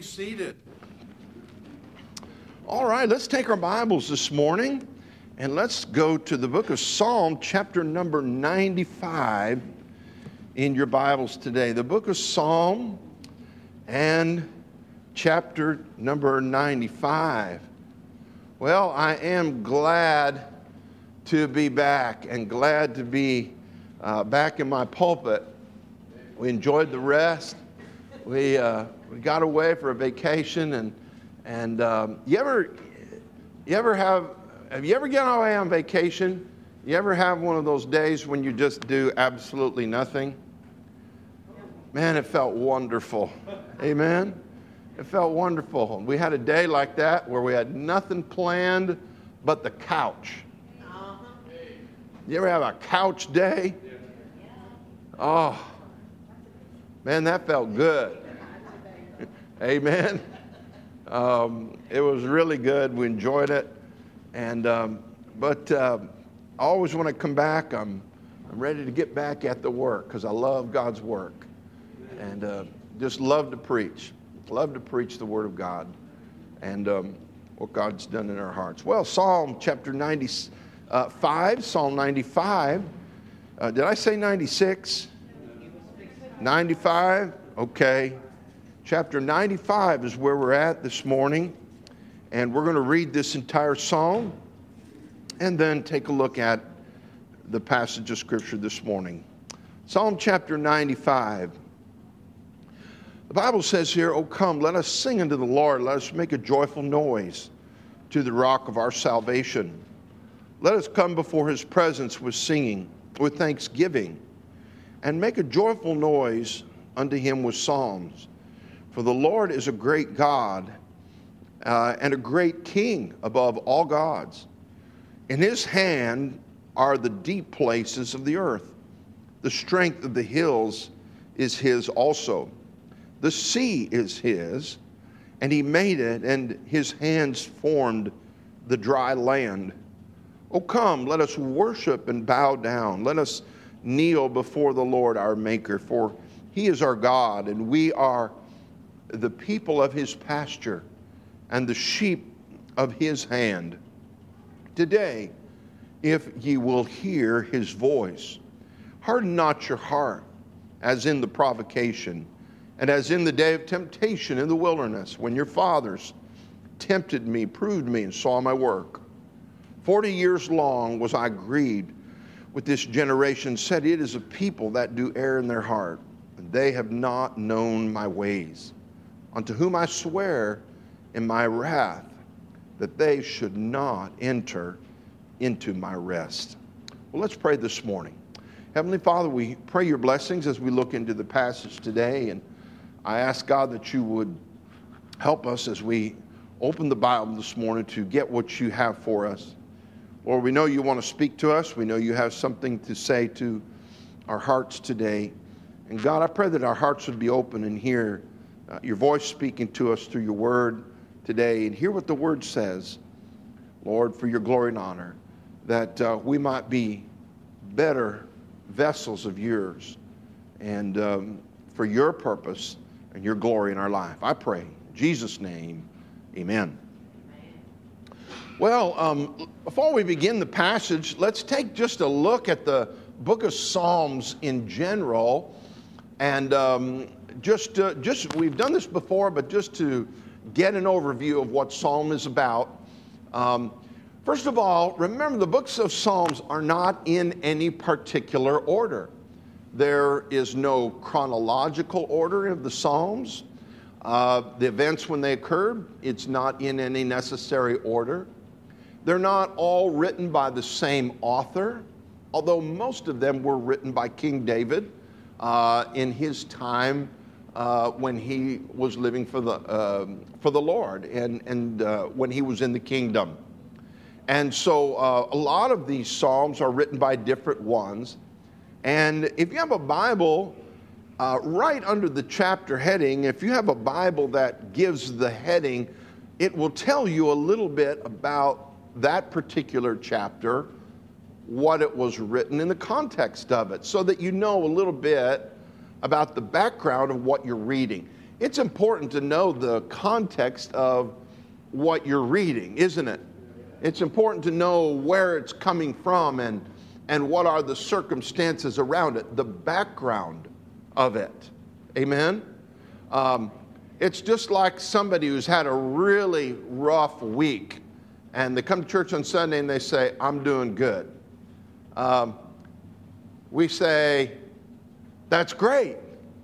be seated. All right, let's take our Bibles this morning and let's go to the book of Psalm, chapter number 95 in your Bibles today. The book of Psalm and chapter number 95. Well, I am glad to be back and glad to be back in my pulpit. We enjoyed the rest. We got away for a vacation, and have you ever gotten away on vacation? You ever have one of those days when you just do absolutely nothing? Man, it felt wonderful. Amen. It felt wonderful. We had a day like that where we had nothing planned but the couch. You ever have a couch day? Oh, man, that felt good. Amen. It was really good. We enjoyed it. But I always want to come back. I'm ready to get back at the work because I love God's work. And just love to preach. Love to preach the Word of God and what God's done in our hearts. Well, Psalm chapter 95, Psalm 95. Did I say 96? 95? Okay. Chapter 95 is where we're at this morning. And we're going to read this entire psalm and then take a look at the passage of Scripture this morning. Psalm chapter 95. The Bible says here, "O come, let us sing unto the Lord. Let us make a joyful noise to the rock of our salvation. Let us come before his presence with singing, with thanksgiving, and make a joyful noise unto him with psalms. For the Lord is a great God and a great King above all gods. In his hand are the deep places of the earth. The strength of the hills is his also. The sea is his, and he made it, and his hands formed the dry land. O come, let us worship and bow down. Let us kneel before the Lord our Maker, for he is our God, and we are the people of his pasture and the sheep of his hand. Today, if ye will hear his voice, harden not your heart, as in the provocation, and as in the day of temptation in the wilderness, when your fathers tempted me, proved me, and saw my work. 40 years long was I grieved with this generation, said, it is a people that do err in their heart, and they have not known my ways, unto whom I swear in my wrath that they should not enter into my rest." Well, let's pray this morning. Heavenly Father, we pray your blessings as we look into the passage today, and I ask God that you would help us as we open the Bible this morning to get what you have for us. Lord, we know you want to speak to us. We know you have something to say to our hearts today. And God, I pray that our hearts would be open and hear your voice speaking to us through your word today, and hear what the word says, Lord, for your glory and honor, that we might be better vessels of yours and for your purpose and your glory in our life. I pray in Jesus' name, amen. Well, before we begin the passage, let's take just a look at the book of Psalms in general. And we've done this before, but just to get an overview of what Psalm is about. First of all, remember the books of Psalms are not in any particular order. There is no chronological order of the Psalms. The events when they occurred, it's not in any necessary order. They're not all written by the same author, although most of them were written by King David in his time when he was living for the Lord and when he was in the kingdom. And so a lot of these Psalms are written by different ones. And if you have a Bible, right under the chapter heading, if you have a Bible that gives the heading, it will tell you a little bit about that particular chapter, what it was written in the context of it, so that you know a little bit about the background of what you're reading. it's important to know the context of what you're reading, isn't it? It's important to know where it's coming from and what are the circumstances around it, the background of it. Amen? It's just like somebody who's had a really rough week, and they come to church on Sunday and they say, I'm doing good. We say, that's great,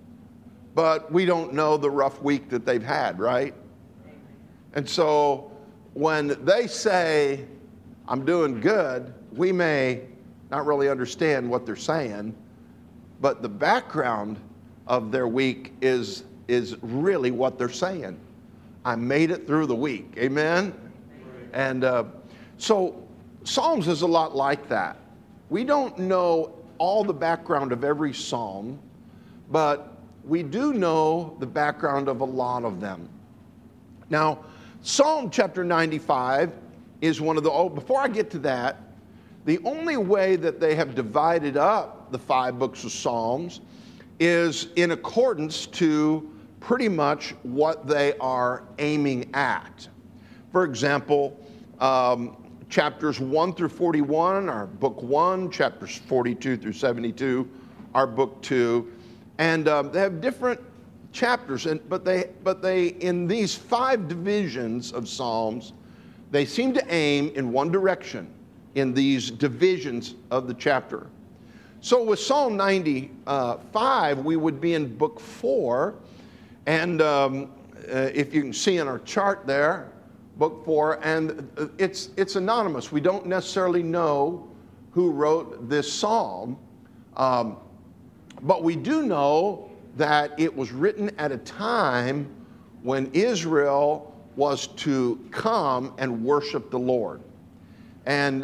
but we don't know the rough week that they've had, right? And so when they say, I'm doing good, we may not really understand what they're saying, but the background of their week is really what they're saying. I made it through the week. Amen? And so Psalms is a lot like that. We don't know all the background of every psalm, but we do know the background of a lot of them. Now, Psalm chapter 95 is one of the, before I get to that, the only way that they have divided up the 5 books of Psalms is in accordance to pretty much what they are aiming at. For example, chapters 1 through 41 are book 1, chapters 42 through 72 are book 2, and they have different chapters, but they in these 5 divisions of Psalms, they seem to aim in one direction in these divisions of the chapter. So with Psalm 95, we would be in book 4, and if you can see in our chart there, book 4, and it's anonymous. We don't necessarily know who wrote this psalm, but we do know that it was written at a time when Israel was to come and worship the Lord, and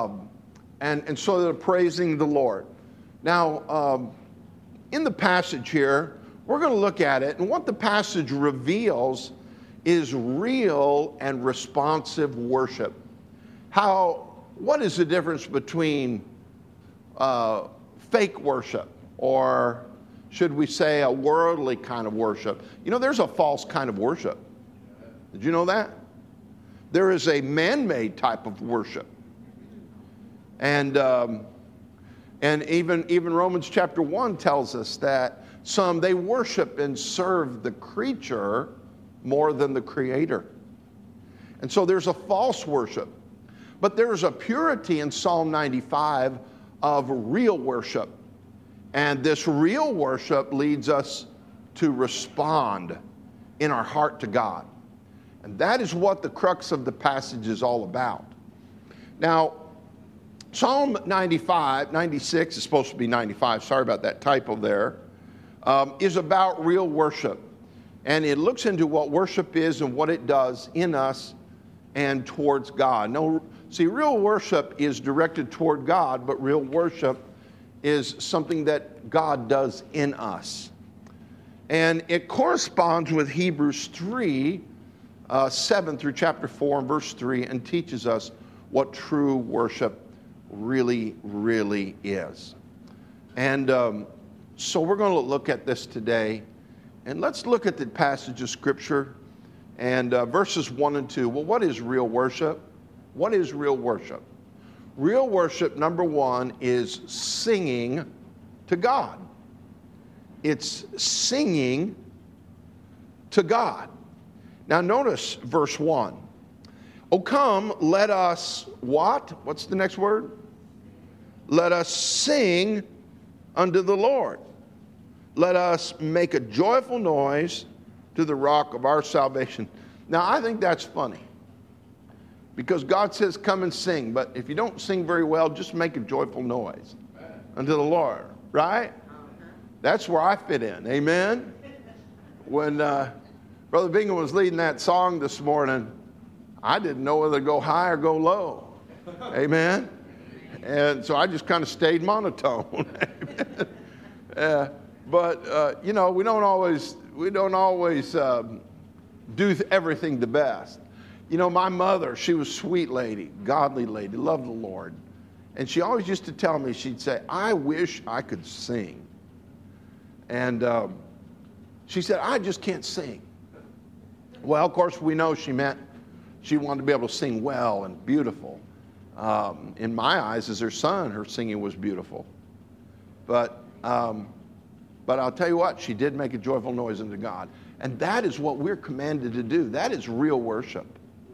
so they're praising the Lord. Now, in the passage here, we're going to look at it, and what the passage reveals is real and responsive worship. What is the difference between fake worship, or should we say a worldly kind of worship? You know, there's a false kind of worship. Did you know that? There is a man-made type of worship. And even Romans chapter 1 tells us that some, they worship and serve the creature more than the Creator. And so there's a false worship. But there's a purity in Psalm 95 of real worship. And this real worship leads us to respond in our heart to God. And that is what the crux of the passage is all about. Now, Psalm 96 is supposed to be 95, sorry about that typo there, is about real worship. And it looks into what worship is and what it does in us and towards God. No, see, real worship is directed toward God, but real worship is something that God does in us. And it corresponds with Hebrews 3, 7 through chapter 4 and verse 3, and teaches us what true worship really, really is. And so we're going to look at this today. And let's look at the passage of Scripture and verses 1 and 2. Well, what is real worship? What is real worship? Real worship, number 1, is singing to God. It's singing to God. Now notice verse 1. Oh, come, let us what? What's the next word? Let us sing unto the Lord. Let us make a joyful noise to the rock of our salvation. Now, I think that's funny, because God says, come and sing. But if you don't sing very well, just make a joyful noise unto the Lord, right? That's where I fit in, amen? When Brother Bingham was leading that song this morning, I didn't know whether to go high or go low, amen? And so I just kind of stayed monotone, amen? But you know, we don't always do everything the best. You know, my mother, she was a sweet lady, godly lady, loved the Lord. And she always used to tell me, she'd say, I wish I could sing. And She said, I just can't sing. Well, of course, we know she meant she wanted to be able to sing well and beautiful. In my eyes, as her son, her singing was beautiful. But I'll tell you what, she did make a joyful noise unto God. And that is what we're commanded to do. That is real worship.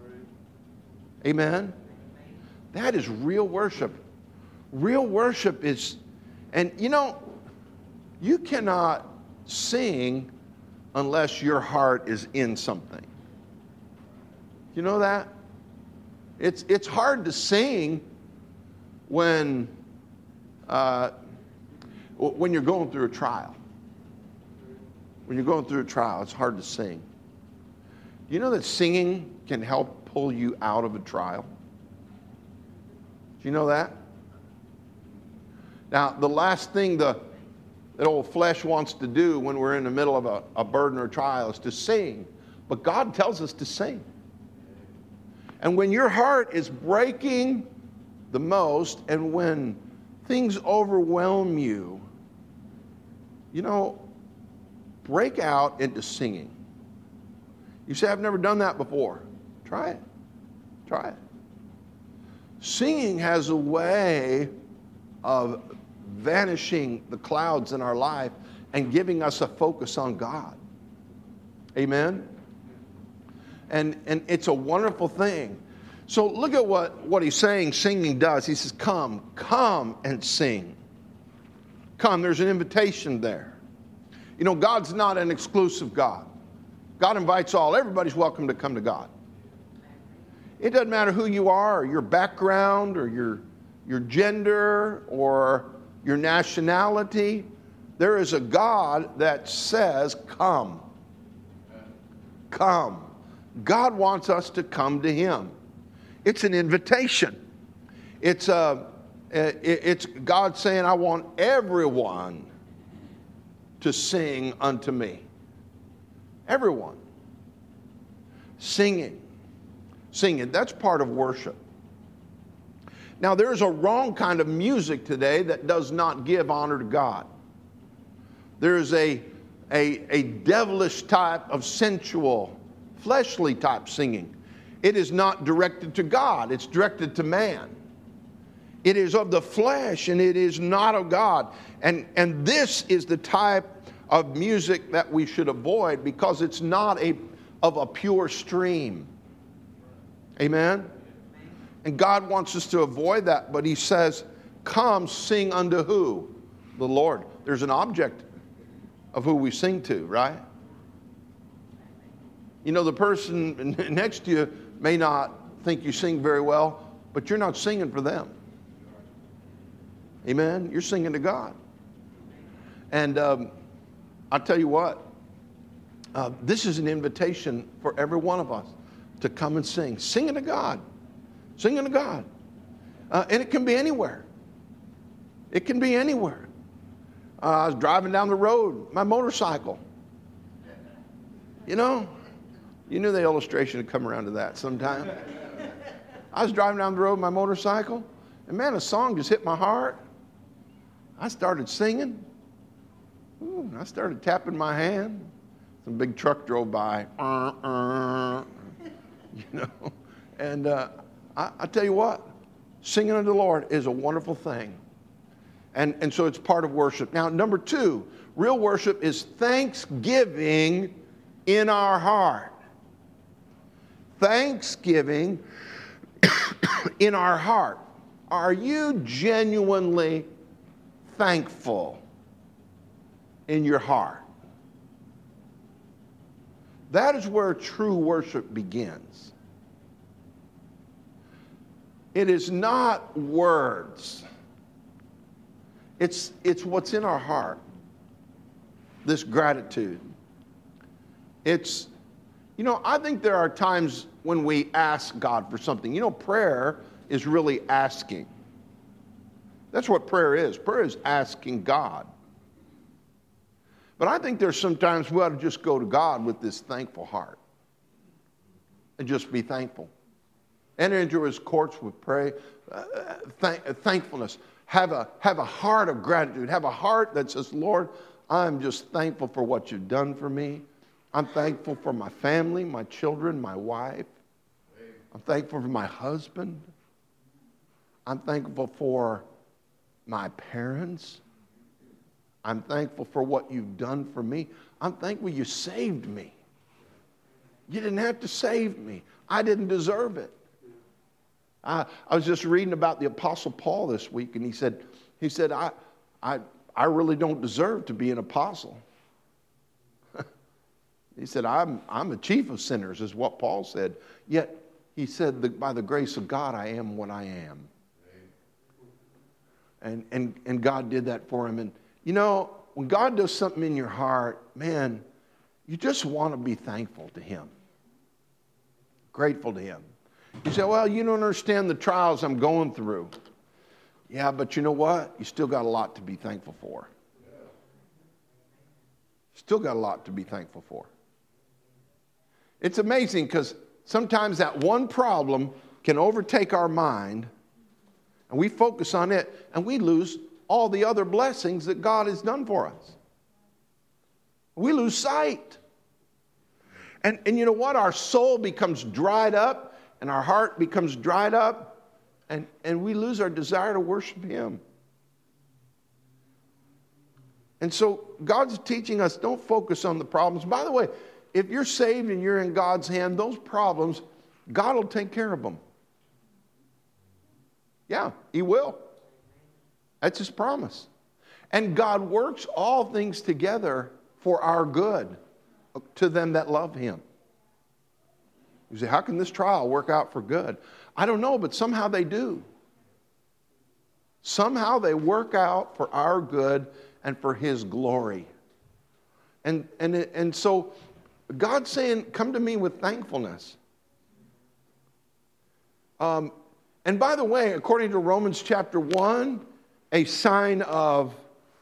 Amen? That is real worship. Real worship is, and you know, you cannot sing unless your heart is in something. You know that? It's hard to sing when you're going through a trial. When you're going through a trial, it's hard to sing. You know that singing can help pull you out of a trial? Do you know that? Now, the last thing that old flesh wants to do when we're in the middle of a burden or trial is to sing. But God tells us to sing. And when your heart is breaking the most, and when things overwhelm you, you know, break out into singing. You say, I've never done that before. Try it. Try it. Singing has a way of vanishing the clouds in our life and giving us a focus on God. Amen? And it's a wonderful thing. So look at what he's saying singing does. He says, come and sing. Come, there's an invitation there. You know, God's not an exclusive God. God invites all. Everybody's welcome to come to God. It doesn't matter who you are, or your background, or your gender, or your nationality. There is a God that says, come. Come. God wants us to come to him. It's an invitation. It's God saying, I want everyone to sing unto me. Everyone. Singing. Singing. That's part of worship. Now, there's a wrong kind of music today that does not give honor to God. There's a devilish type of sensual, fleshly type singing. It is not directed to God. It's directed to man. It is of the flesh and it is not of God. And this is the type of music that we should avoid because it's not of a pure stream. Amen? And God wants us to avoid that, but he says, come sing unto who? The Lord. There's an object of who we sing to, right? You know, the person next to you may not think you sing very well, but you're not singing for them. Amen? You're singing to God. And I'll tell you what, this is an invitation for every one of us to come and sing. Singing to God. Singing to God. And it can be anywhere. It can be anywhere. I was driving down the road, my motorcycle. You know, you knew the illustration would come around to that sometime. I was driving down the road with my motorcycle, and man, a song just hit my heart. I started singing. Ooh, I started tapping my hand. Some big truck drove by. You know, and I tell you what, singing unto the Lord is a wonderful thing. And so it's part of worship. Now, number 2, real worship is thanksgiving in our heart. Thanksgiving in our heart. Are you genuinely thankful in your heart? That is where true worship begins. It is not words. It's what's in our heart. This gratitude. It's, you know, I think there are times when we ask God for something. You know, prayer is really asking. That's what prayer is. Prayer is asking God. But I think there's sometimes we ought to just go to God with this thankful heart and just be thankful. Enter into his courts with prayer, thankfulness. Have a heart of gratitude. Have a heart that says, Lord, I'm just thankful for what you've done for me. I'm thankful for my family, my children, my wife. I'm thankful for my husband. I'm thankful for my parents. I'm thankful for what you've done for me. I'm thankful you saved me. You didn't have to save me. I didn't deserve it. I was just reading about the Apostle Paul this week, and he said, I really don't deserve to be an apostle. He said, I'm a chief of sinners, is what Paul said. Yet he said that by the grace of God, I am what I am. And God did that for him. And you know, when God does something in your heart, man, you just want to be thankful to him. Grateful to him. You say, well, you don't understand the trials I'm going through. Yeah, but you know what? You still got a lot to be thankful for. Still got a lot to be thankful for. It's amazing because sometimes that one problem can overtake our mind and we focus on it and we lose all the other blessings that God has done for us. We lose sight. And you know what? Our soul becomes dried up and our heart becomes dried up and we lose our desire to worship him. And so God's teaching us, don't focus on the problems. By the way, if you're saved and you're in God's hand, those problems, God will take care of them. Yeah, he will. That's his promise. And God works all things together for our good to them that love him. You say, how can this trial work out for good? I don't know, but somehow they do. Somehow they work out for our good and for his glory. And so God's saying, come to me with thankfulness. And by the way, according to Romans chapter 1, a sign of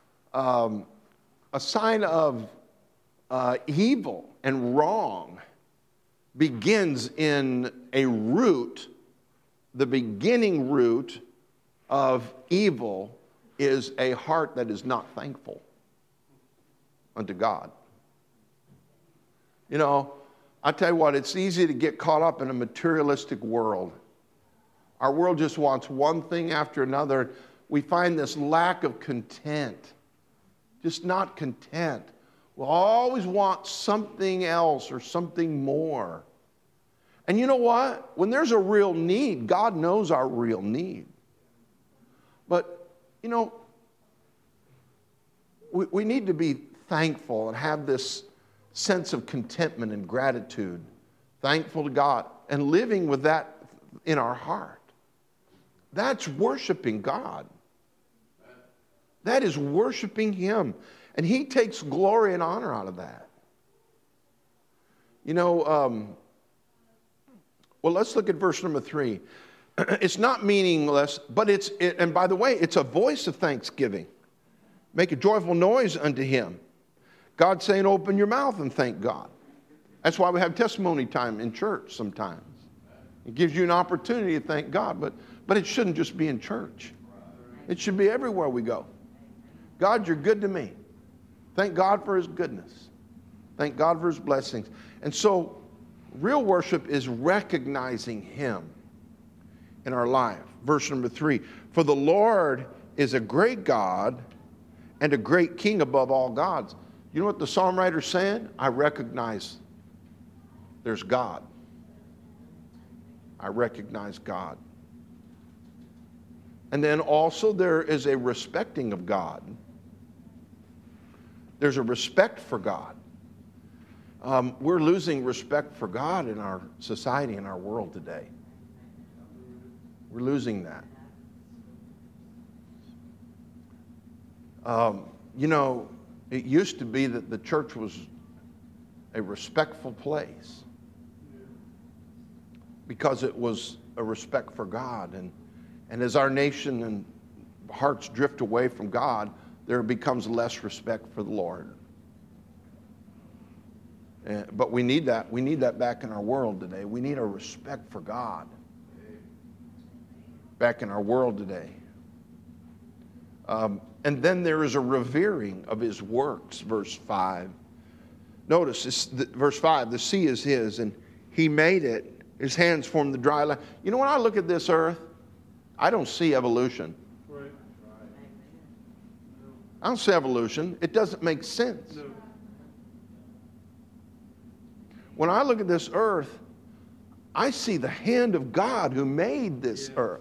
evil and wrong begins in a root. The beginning root of evil is a heart that is not thankful unto God. You know, I tell you what, it's easy to get caught up in a materialistic world. Our world just wants one thing after another. We find this lack of content, just not content. We'll always want something else or something more. And you know what? When there's a real need, God knows our real need. But, you know, we need to be thankful and have this sense of contentment and gratitude, thankful to God, and living with that in our heart. That's worshiping God. That is worshiping him. And he takes glory and honor out of that. You know, well, let's look at verse number 3. It's not meaningless, but and by the way, it's a voice of thanksgiving. Make a joyful noise unto him. God's saying, open your mouth and thank God. That's why we have testimony time in church sometimes. It gives you an opportunity to thank God, but it shouldn't just be in church. It should be everywhere we go. God, you're good to me. Thank God for his goodness. Thank God for his blessings. And so, real worship is recognizing him in our life. Verse number 3, for the Lord is a great God and a great king above all gods. You know what the psalm writer's saying? I recognize there's God. I recognize God. And then also there is a respecting of God. There's a respect for God. We're losing respect for God in our society, in our world today. We're losing that. You know, it used to be that the church was a respectful place because it was a respect for God. And as our nation and hearts drift away from God, there becomes less respect for the Lord. But we need that. We need that back in our world today. We need a respect for God back in our world today. And then there is a revering of his works, verse 5. Notice this, verse 5, the sea is his, and he made it. His hands formed the dry land. You know, when I look at this earth, I don't see evolution. Right. I don't see evolution. It doesn't make sense. No. When I look at this earth, I see the hand of God who made this earth.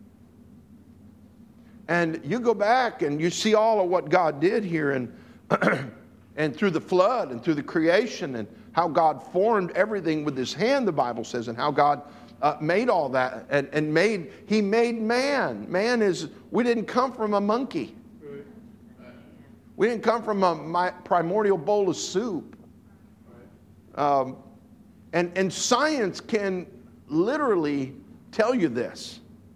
And you go back and you see all of what God did here, and and through the flood and through the creation, and how God formed everything with his hand, the Bible says, and how God made all that, and he made man. Man is, we didn't come from a monkey. Right. We didn't come from a primordial bowl of soup. Right. And science can literally tell you this.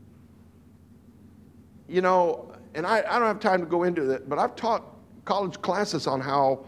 You know, and I don't have time to go into it, but I've taught college classes on how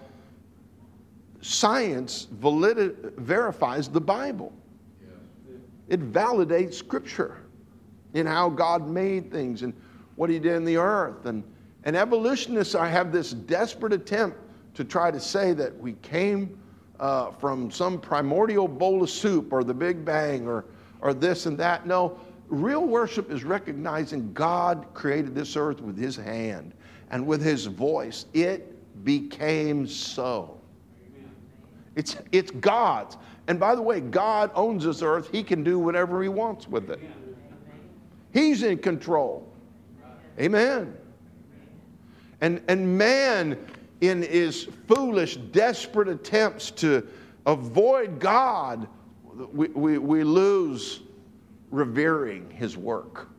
science verifies the Bible. It validates Scripture in how God made things and what he did in the earth. And evolutionists have this desperate attempt to try to say that we came from some primordial bowl of soup, or the Big Bang, or this and that. No, real worship is recognizing God created this earth with his hand and with his voice. It became so. It's God's. And by the way, God owns this earth. He can do whatever he wants with it. He's in control. Amen. And man, in his foolish, desperate attempts to avoid God, we lose revering his work.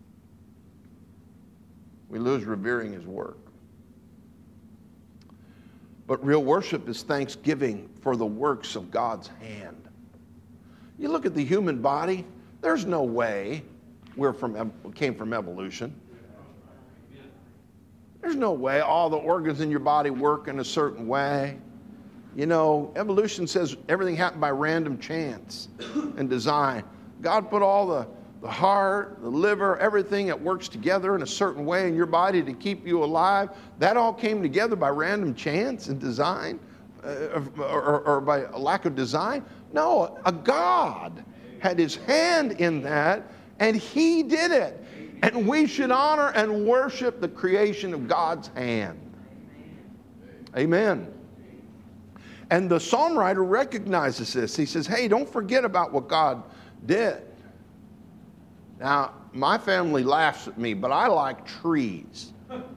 We lose revering his work. But real worship is thanksgiving for the works of God's hand. You look at the human body, there's no way we came from evolution. There's no way all the organs in your body work in a certain way. You know, evolution says everything happened by random chance and design. God put all the heart, the liver, everything that works together in a certain way in your body to keep you alive. That all came together by random chance and design, or by a lack of design. No, a God had his hand in that, and he did it. And we should honor and worship the creation of God's hand. Amen. And the psalm writer recognizes this. He says, hey, don't forget about what God did. Now, my family laughs at me, but I like trees.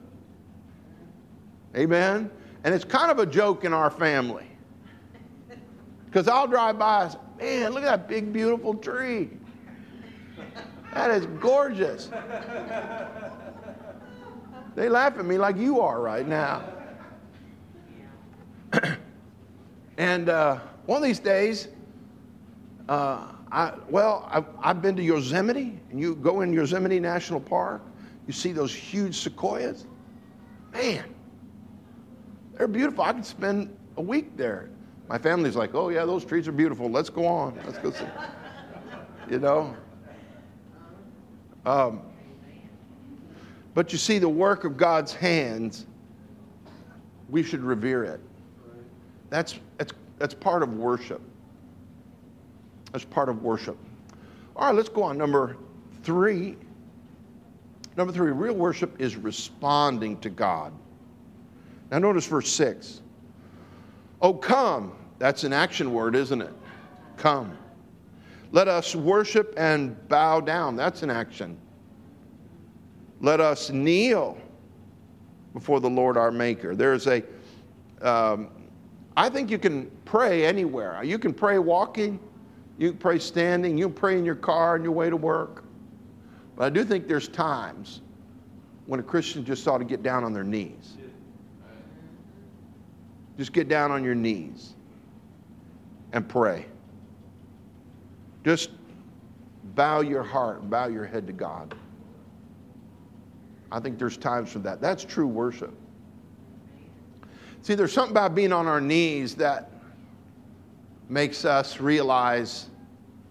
Amen? And it's kind of a joke in our family. Because I'll drive by and say, man, look at that big, beautiful tree. That is gorgeous. They laugh at me like you are right now. And one of these days, I've been to Yosemite, and you go in Yosemite National Park, you see those huge sequoias. Man, they're beautiful. I could spend a week there. My family's like, oh yeah, those trees are beautiful. Let's go on. Let's go see. You know? But you see, the work of God's hands, we should revere it. That's part of worship. That's part of worship. All right, let's go on. Number three, real worship is responding to God. Now notice verse 6. Oh, come. That's an action word, isn't it? Come. Let us worship and bow down. That's an action. Let us kneel before the Lord our Maker. There's I think you can pray anywhere. You can pray walking. You can pray standing. You can pray in your car on your way to work. But I do think there's times when a Christian just ought to get down on their knees. Just get down on your knees and pray. Just bow your heart, bow your head to God. I think there's times for that. That's true worship. See, there's something about being on our knees that makes us realize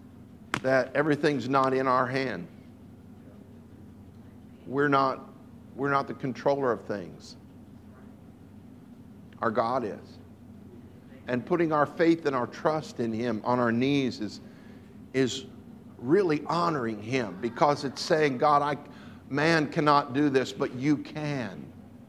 that everything's not in our hand. We're not We're not the controller of things. Our God is. And putting our faith and our trust in Him on our knees is really honoring Him, because it's saying, God, man cannot do this, but you can.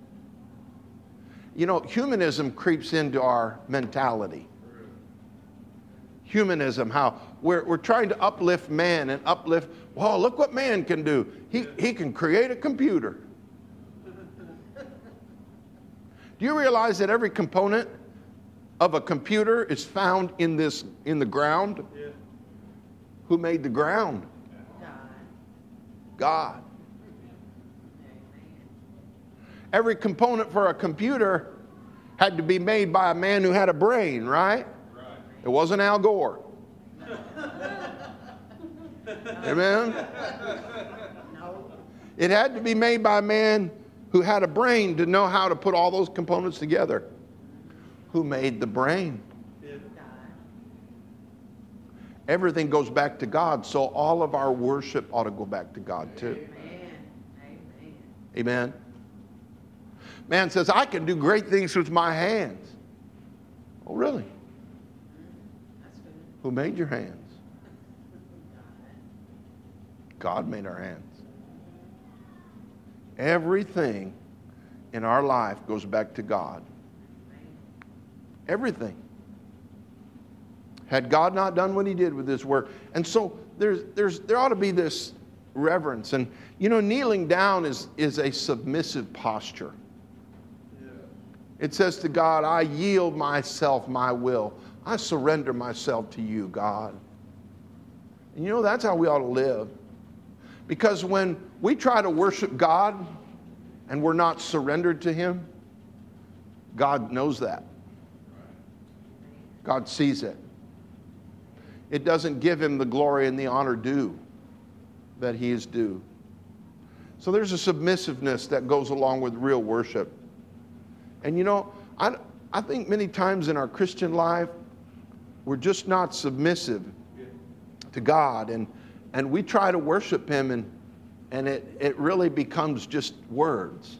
You know, humanism creeps into our mentality. Humanism, how we're trying to uplift man and uplift, well, look what man can do. He can create a computer. Do you realize that every component of a computer is found in the ground? Yeah. Who made the ground? God. Every component for a computer had to be made by a man who had a brain, right? It wasn't Al Gore. Amen? It had to be made by a man who had a brain to know how to put all those components together. Who made the brain? Everything goes back to God, so all of our worship ought to go back to God too. Amen. Man says, I can do great things with my hands. Oh, really? Who made your hands? God made our hands. Everything in our life goes back to God. Everything. Had God not done what He did with His work? And so there ought to be this reverence. And, you know, kneeling down is a submissive posture. It says to God, I yield myself, my will. I surrender myself to you, God. And you know, that's how we ought to live. Because when we try to worship God and we're not surrendered to Him, God knows that. God sees it. It doesn't give Him the glory and the honor due that He is due. So there's a submissiveness that goes along with real worship. And you know, I think many times in our Christian life, we're just not submissive to God. And we try to worship Him, and it really becomes just words.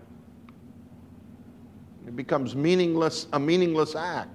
It becomes a meaningless act.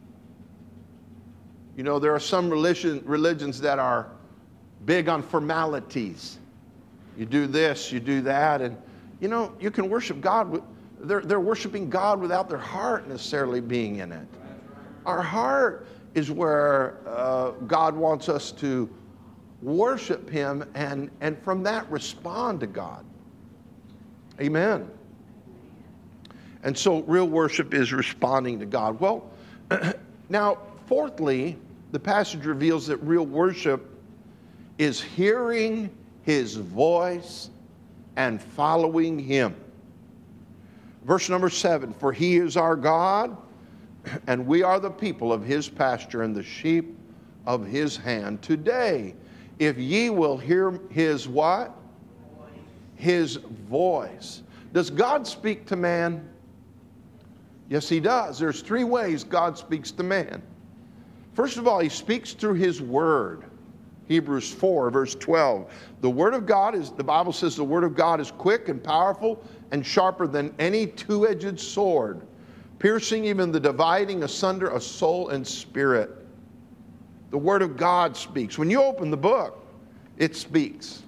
You know, there are some religions that are big on formalities. You do this, you do that, and you know, you can worship God. They're worshiping God without their heart necessarily being in it. Our heart is where God wants us to worship Him and from that respond to God. Amen. And so real worship is responding to God. Well, now, fourthly, the passage reveals that real worship is hearing His voice and following Him. Verse number 7, for He is our God, and we are the people of His pasture and the sheep of His hand. Today, if ye will hear His what? His voice. Does God speak to man? Yes, He does. There's three ways God speaks to man. First of all, He speaks through His Word. Hebrews 4, verse 12. The Word of God is, the Bible says the Word of God is quick and powerful and sharper than any two-edged sword, piercing even the dividing asunder of soul and spirit. The Word of God speaks. When you open the book, it speaks.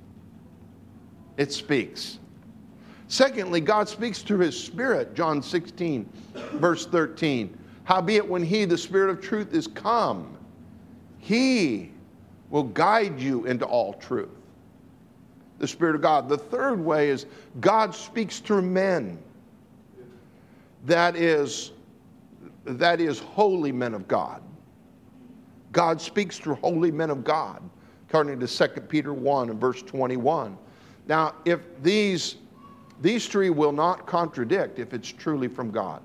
It speaks. Secondly, God speaks through His Spirit. John 16, verse 13. Howbeit when He, the Spirit of truth, is come, He will guide you into all truth. The Spirit of God. The third way is God speaks through men. That is holy men of God. God speaks through holy men of God, according to 2 Peter 1 and verse 21. Now, if these three will not contradict if it's truly from God.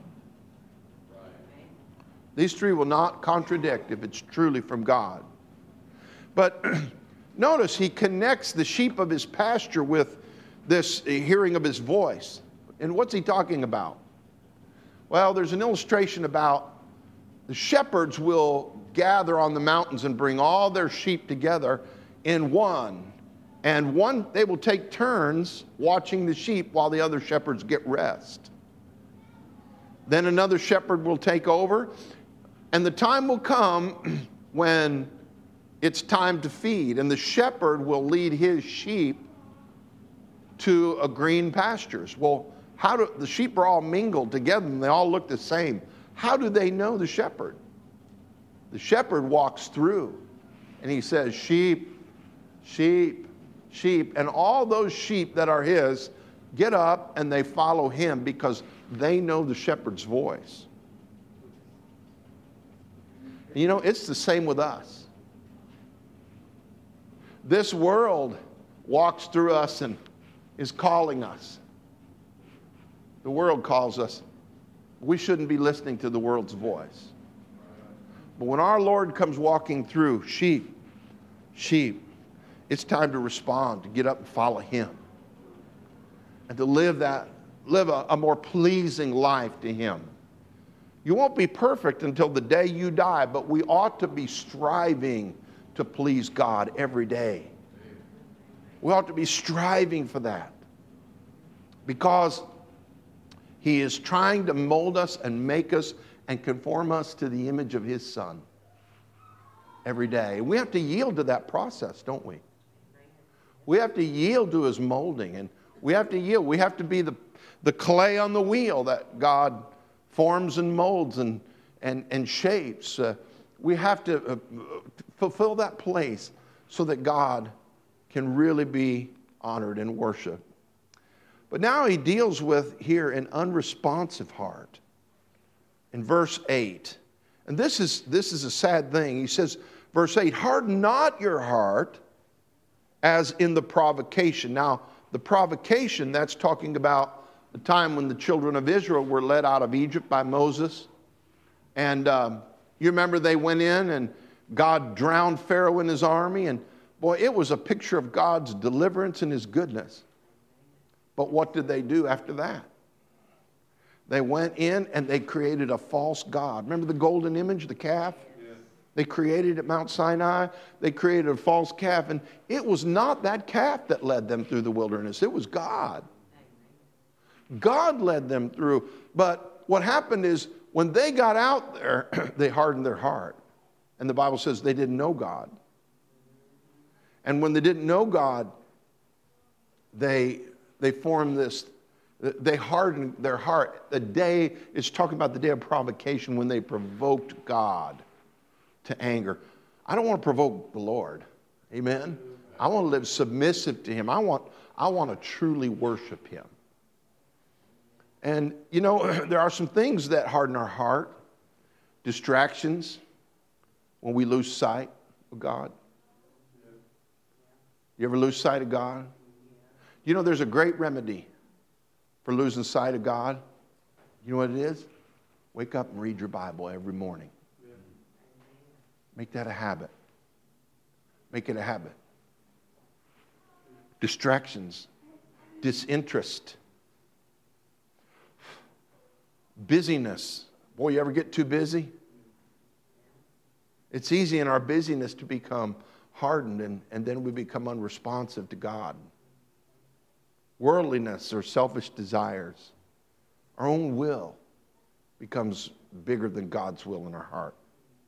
These three will not contradict if it's truly from God. But notice He connects the sheep of His pasture with this hearing of His voice. And what's He talking about? Well, there's an illustration about the shepherds will gather on the mountains and bring all their sheep together in one And they will take turns watching the sheep while the other shepherds get rest. Then another shepherd will take over, and the time will come when it's time to feed, and the shepherd will lead his sheep to a green pastures. Well, the sheep are all mingled together and they all look the same. How do they know the shepherd? The shepherd walks through and he says, sheep, sheep, sheep. And all those sheep that are his get up and they follow him because they know the shepherd's voice. You know, it's the same with us. This world walks through us and is calling us. The world calls us. We shouldn't be listening to the world's voice. But when our Lord comes walking through, sheep, sheep, it's time to respond, to get up and follow him. And to live a more pleasing life to him. You won't be perfect until the day you die, but we ought to be striving to please God every day. We ought to be striving for that. Because he is trying to mold us and make us and conform us to the image of his Son every day. We have to yield to that process, don't we? We have to yield to his molding, and we have to yield. We have to be the clay on the wheel that God forms and molds and shapes. We have to fulfill that place so that God can really be honored and worshiped. But now he deals with here an unresponsive heart in verse 8. And this is a sad thing. He says, verse 8, harden not your heart as in the provocation. Now, the provocation, that's talking about the time when the children of Israel were led out of Egypt by Moses. And you remember they went in and God drowned Pharaoh and his army. And boy, it was a picture of God's deliverance and his goodness. But what did they do after that? They went in and they created a false god. Remember the golden image, the calf? Yes. They created at Mount Sinai. They created a false calf. And it was not that calf that led them through the wilderness. It was God. God led them through. But what happened is when they got out there, they hardened their heart. And the Bible says they didn't know God. And when they didn't know God, they formed this, they hardened their heart. The day, it's talking about the day of provocation when they provoked God to anger. I don't want to provoke the Lord. Amen? I want to live submissive to him. I want to truly worship him. And, you know, there are some things that harden our heart. Distractions, when we lose sight of God. You ever lose sight of God? You know, there's a great remedy for losing sight of God. You know what it is? Wake up and read your Bible every morning. Make that a habit. Make it a habit. Distractions, disinterest, busyness. Boy, you ever get too busy? It's easy in our busyness to become hardened, and then we become unresponsive to God. Worldliness or selfish desires, our own will becomes bigger than God's will in our heart.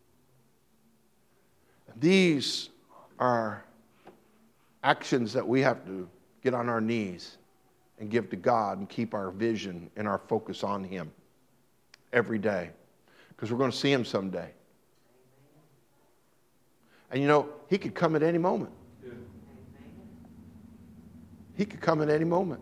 These are actions that we have to get on our knees and give to God and keep our vision and our focus on him every day, because we're going to see him someday. And you know, he could come at any moment. He could come at any moment.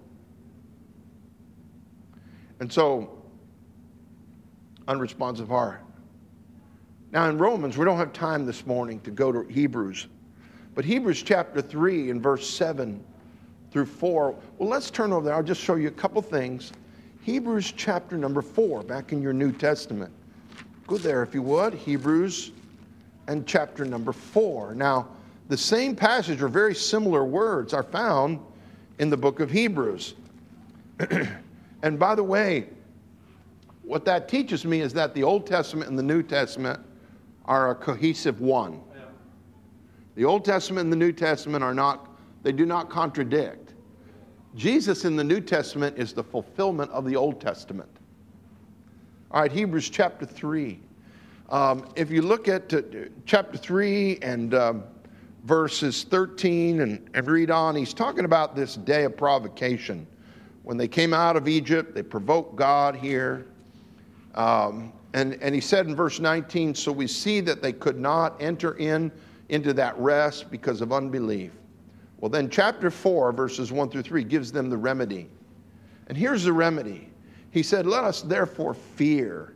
And so, unresponsive heart. Now in Romans, we don't have time this morning to go to Hebrews. But Hebrews chapter 3 and verse 7 through 4. Well, let's turn over there. I'll just show you a couple things. Hebrews chapter number 4, back in your New Testament. Go there if you would. Hebrews and chapter number 4. Now, the same passage or very similar words are found in the book of Hebrews. And by the way, what that teaches me is that the Old Testament and the New Testament are a cohesive one. The Old Testament and the New Testament are not They do not contradict. Jesus in the New Testament is the fulfillment of the Old Testament. All right, Hebrews chapter 3. If you look at chapter 3 and verses 13 and read on, he's talking about this day of provocation. When they came out of Egypt, they provoked God here. And he said in verse 19, so we see that they could not enter into that rest because of unbelief. Well, then chapter 4, verses 1 through 3 gives them the remedy. And here's the remedy. He said, let us therefore fear.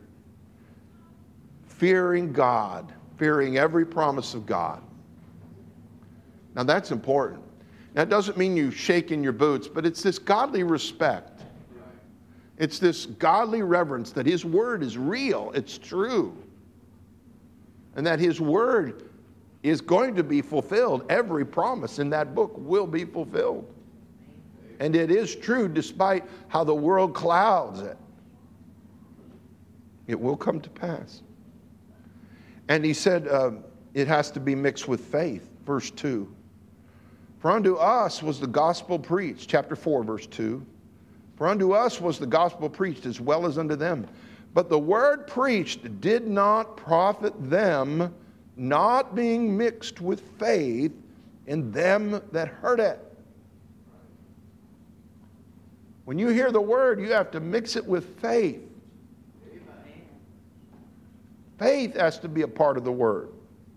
Fearing God, fearing every promise of God. Now that's important. Now it doesn't mean you shake in your boots, but it's this godly respect. It's this godly reverence that His Word is real, it's true. And that His Word is going to be fulfilled. Every promise in that book will be fulfilled. And it is true despite how the world clouds it. It will come to pass. And he said it has to be mixed with faith. Verse 2. For unto us was the gospel preached. Chapter 4, verse 2. For unto us was the gospel preached as well as unto them. But the word preached did not profit them, not being mixed with faith in them that heard it. When you hear the word, you have to mix it with faith. Faith has to be a part of the word.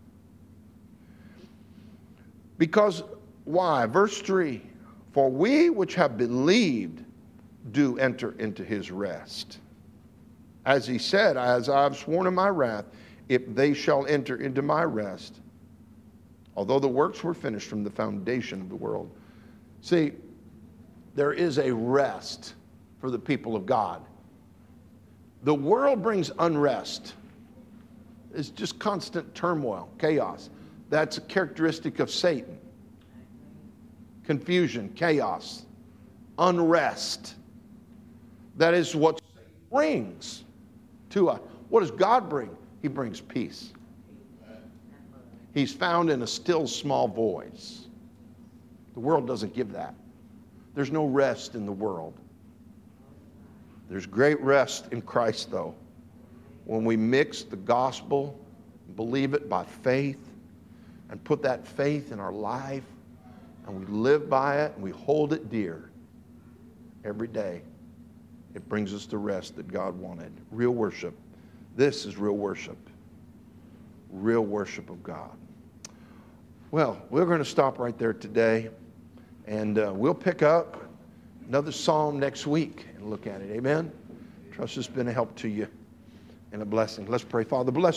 Because, why? Verse 3, for we which have believed do enter into His rest. As He said, as I have sworn in my wrath, if they shall enter into my rest, although the works were finished from the foundation of the world. See, there is a rest for the people of God. The world brings unrest. It's just constant turmoil, chaos. That's a characteristic of Satan. Confusion, chaos, unrest. That is what Satan brings to us. What does God bring? He brings peace. He's found in a still small voice. The world doesn't give that. There's no rest in the world. There's great rest in Christ, though. When we mix the gospel, believe it by faith, and put that faith in our life, and we live by it, and we hold it dear every day, it brings us the rest that God wanted. Real worship. This is real worship. Real worship of God. Well, we're going to stop right there today, and we'll pick up another psalm next week and look at it. Amen? Trust it's been a help to you and a blessing. Let's pray. Father, bless